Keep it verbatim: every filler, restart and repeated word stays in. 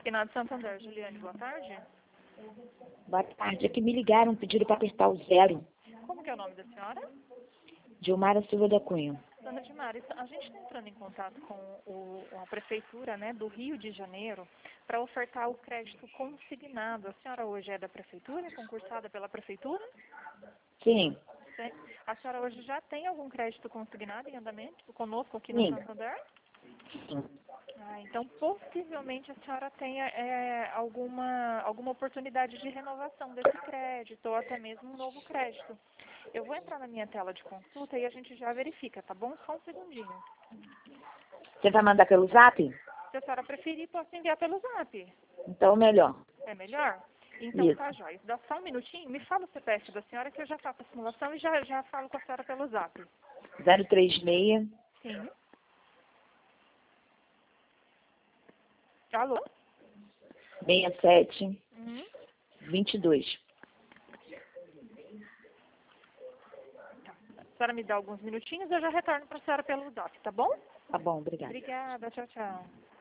Consignado Santander. Juliane, boa tarde. Boa tarde. Aqui me ligaram, pediram para apertar o zero. Como que é o nome da senhora? Dilmara Silva da Cunha. Dona Dilmara, a gente está entrando em contato com o, a Prefeitura, né, do Rio de Janeiro para ofertar o crédito consignado. A senhora hoje é da Prefeitura, concursada pela Prefeitura? Sim. Sim. A senhora hoje já tem algum crédito consignado em andamento conosco aqui no Sim. Santander? Sim. Ah, então, possivelmente a senhora tenha é, alguma, alguma oportunidade de renovação desse crédito ou até mesmo um novo crédito. Eu vou entrar na minha tela de consulta e a gente já verifica, tá bom? Só um segundinho. Você vai mandar pelo zap? Se a senhora preferir, posso enviar pelo zap. Então, melhor. É melhor? Então, Isso. tá, jóia. Dá só um minutinho. Me fala o C P F da senhora que eu já faço a simulação e já, já falo com a senhora pelo zap. zero três seis, Sim. Alô? seis sete, Uhum. dois dois. A senhora me dá alguns minutinhos, eu já retorno para a senhora pelo zap, tá bom? Tá bom, obrigada. Obrigada, tchau, tchau.